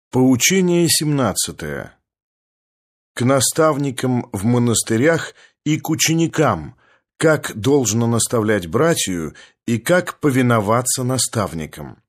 Поучение 17. К наставникам в монастырях и к ученикам, как должно наставлять братью и как повиноваться наставникам.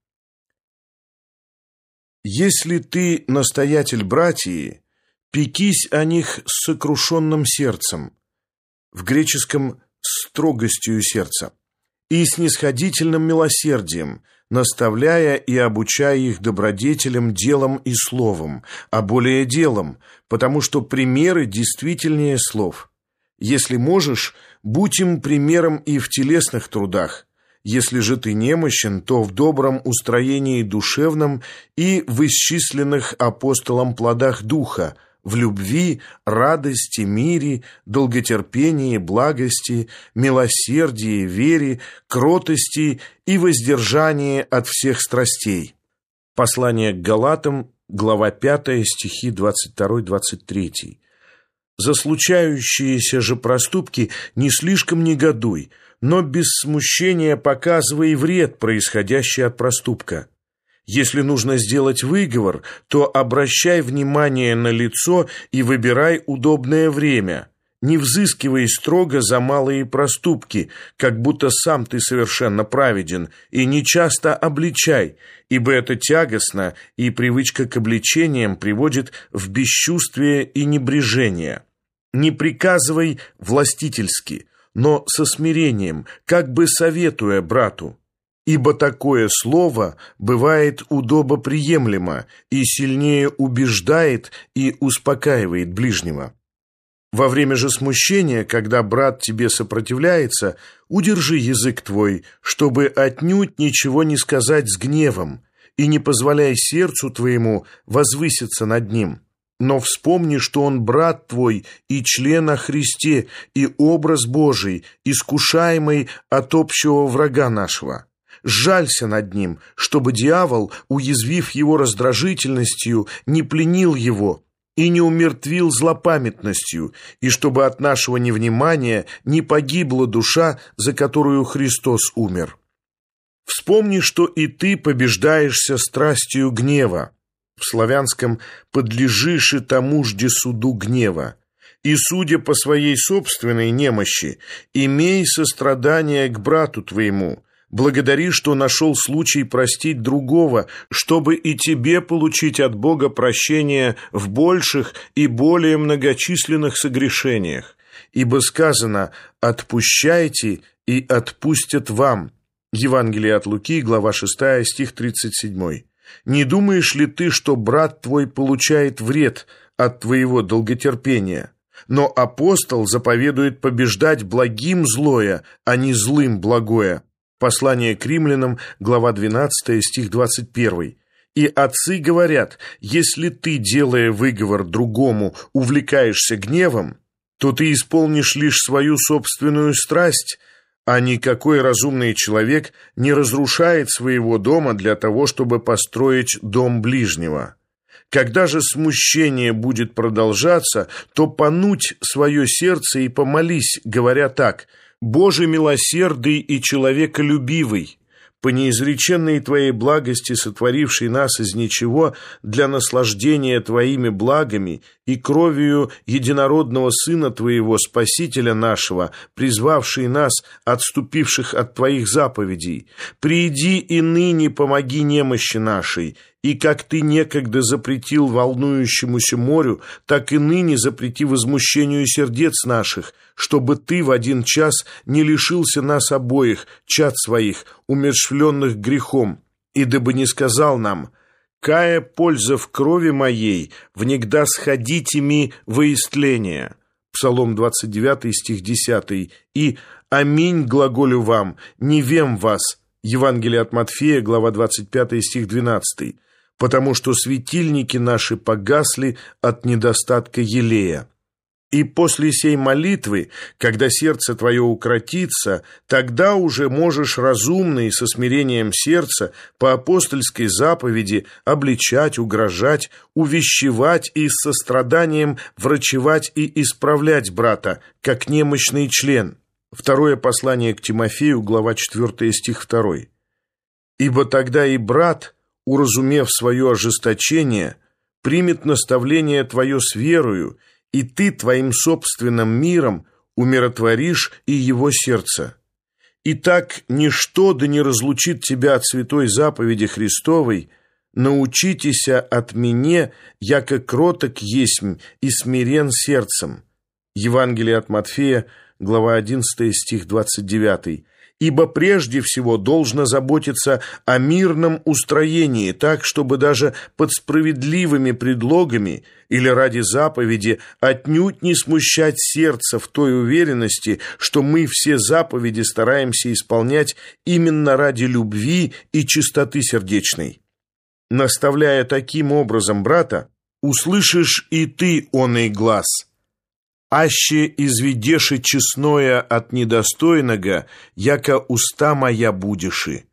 Если ты настоятель братьи, пекись о них с сокрушенным сердцем, в греческом «строгостью сердца», и снисходительным милосердием, наставляя и обучая их добродетелям делом и словом, а более делом, потому что примеры действительнее слов. Если можешь, будь им примером и в телесных трудах. Если же ты немощен, то в добром устроении душевном и в исчисленных апостолом плодах духа, в любви, радости, мире, долготерпении, благости, милосердии, вере, кротости и воздержании от всех страстей. Послание к Галатам, глава 5, стихи 22-23. За случающиеся же проступки не слишком негодуй, но без смущения показывай вред, происходящий от проступка. Если нужно сделать выговор, то обращай внимание на лицо и выбирай удобное время. Не взыскивай строго за малые проступки, как будто сам ты совершенно праведен, и не часто обличай, ибо это тягостно, и привычка к обличениям приводит в бесчувствие и небрежение. Не приказывай властительски, но со смирением, как бы советуя брату. Ибо такое слово бывает удобоприемлемо и сильнее убеждает и успокаивает ближнего. Во время же смущения, когда брат тебе сопротивляется, удержи язык твой, чтобы отнюдь ничего не сказать с гневом, и не позволяй сердцу твоему возвыситься над ним. Но вспомни, что он брат твой и член о Христе, и образ Божий, искушаемый от общего врага нашего. Сжалься над ним, чтобы дьявол, уязвив его раздражительностью, не пленил его и не умертвил злопамятностью, и чтобы от нашего невнимания не погибла душа, за которую Христос умер. Вспомни, что и ты побеждаешься страстью гнева. В славянском «подлежишь и тому жде суду гнева». И, судя по своей собственной немощи, имей сострадание к брату твоему, благодари, что нашел случай простить другого, чтобы и тебе получить от Бога прощение в больших и более многочисленных согрешениях. Ибо сказано «отпущайте, и отпустят вам». Евангелие от Луки, глава 6, стих 37. Не думаешь ли ты, что брат твой получает вред от твоего долготерпения? Но апостол заповедует побеждать благим злое, а не злым благое. Послание к римлянам, глава 12, стих 21. И отцы говорят, если ты, делая выговор другому, увлекаешься гневом, то ты исполнишь лишь свою собственную страсть, а никакой разумный человек не разрушает своего дома для того, чтобы построить дом ближнего. Когда же смущение будет продолжаться, то понуть свое сердце и помолись, говоря так: «Боже милосердный и человеколюбивый, по неизреченной Твоей благости, сотворивший нас из ничего для наслаждения Твоими благами и кровью единородного Сына Твоего, Спасителя нашего, призвавший нас, отступивших от Твоих заповедей, приди и ныне помоги немощи нашей, и как Ты некогда запретил волнующемуся морю, так и ныне запрети возмущению сердец наших, чтобы Ты в один час не лишился нас обоих, чад своих, умерщвленных грехом, и дабы не сказал нам: «Кая польза в крови моей, внегда сходите ми во истление». Псалом 29, стих 10, и «Аминь глаголю вам, не вем вас». Евангелие от Матфея, глава 25, стих 12. «Потому что светильники наши погасли от недостатка елея». И после сей молитвы, когда сердце твое укротится, тогда уже можешь разумно и со смирением сердца по апостольской заповеди обличать, угрожать, увещевать и с состраданием врачевать и исправлять брата, как немощный член. Второе послание к Тимофею, глава 4, стих 2. «Ибо тогда и брат, уразумев свое ожесточение, примет наставление твое с верою, и ты твоим собственным миром умиротворишь и его сердце. Итак, ничто да не разлучит тебя от святой заповеди Христовой: научитеся от меня, яко кроток есмь и смирен сердцем». Евангелие от Матфея, глава 11, стих 29. «Ибо прежде всего должно заботиться о мирном устроении, так, чтобы даже под справедливыми предлогами или ради заповеди отнюдь не смущать сердце в той уверенности, что мы все заповеди стараемся исполнять именно ради любви и чистоты сердечной. Наставляя таким образом брата, услышишь и ты оный глас: аще изведеши честное от недостойного, яко уста моя будеши».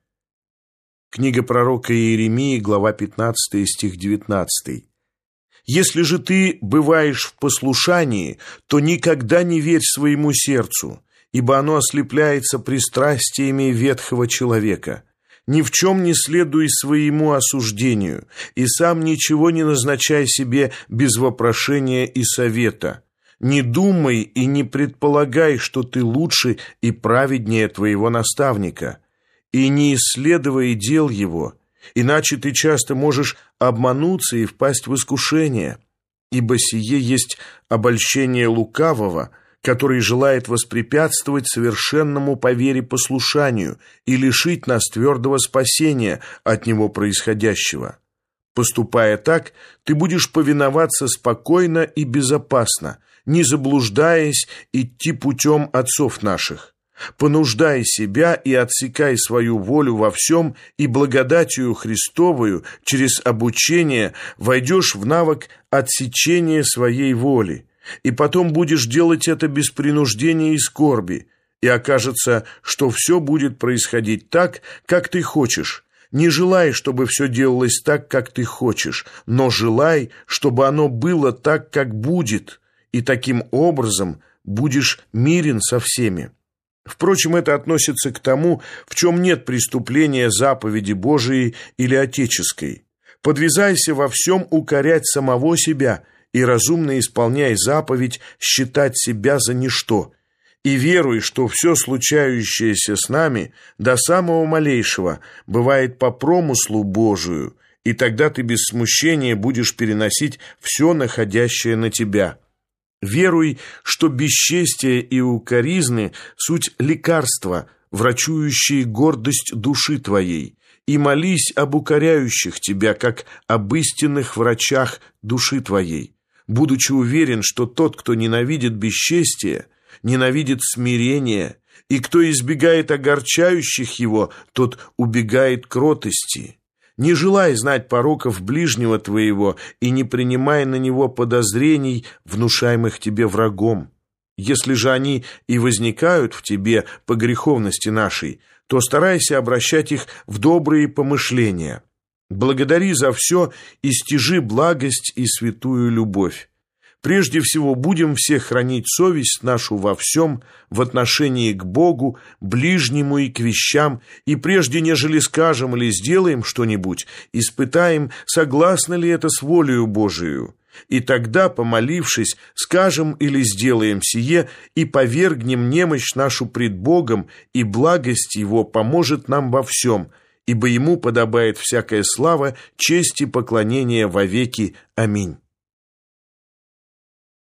Книга пророка Иеремии, глава 15, стих 19. «Если же ты бываешь в послушании, то никогда не верь своему сердцу, ибо оно ослепляется пристрастиями ветхого человека. Ни в чем не следуй своему осуждению, и сам ничего не назначай себе без вопрошения и совета. Не думай и не предполагай, что ты лучше и праведнее твоего наставника, и не исследуй дел его, иначе ты часто можешь обмануться и впасть в искушение, ибо сие есть обольщение лукавого, который желает воспрепятствовать совершенному по вере послушанию и лишить нас твердого спасения от него происходящего. Поступая так, ты будешь повиноваться спокойно и безопасно, не заблуждаясь идти путем отцов наших. Понуждай себя и отсекай свою волю во всем, и благодатью Христовою через обучение войдешь в навык отсечения своей воли, и потом будешь делать это без принуждения и скорби, и окажется, что все будет происходить так, как ты хочешь. Не желай, чтобы все делалось так, как ты хочешь, но желай, чтобы оно было так, как будет, и таким образом будешь мирен со всеми. Впрочем, это относится к тому, в чем нет преступления заповеди Божией или отеческой. Подвязайся во всем укорять самого себя и разумно исполняй заповедь считать себя за ничто, и веруй, что все случающееся с нами до самого малейшего бывает по промыслу Божию, и тогда ты без смущения будешь переносить все находящее на тебя. Веруй, что бесчестие и укоризны – суть лекарства, врачующие гордость души твоей, и молись об укоряющих тебя, как об истинных врачах души твоей, будучи уверен, что тот, кто ненавидит бесчестие, ненавидит смирение, и кто избегает огорчающих его, тот убегает кротости. Не желай знать пороков ближнего твоего и не принимай на него подозрений, внушаемых тебе врагом. Если же они и возникают в тебе по греховности нашей, то старайся обращать их в добрые помышления. Благодари за все и стяжи благость и святую любовь. Прежде всего, будем все хранить совесть нашу во всем, в отношении к Богу, ближнему и к вещам, и прежде, нежели скажем или сделаем что-нибудь, испытаем, согласно ли это с волею Божией. И тогда, помолившись, скажем или сделаем сие, и повергнем немощь нашу пред Богом, и благость Его поможет нам во всем, ибо Ему подобает всякая слава, честь и поклонение вовеки. Аминь.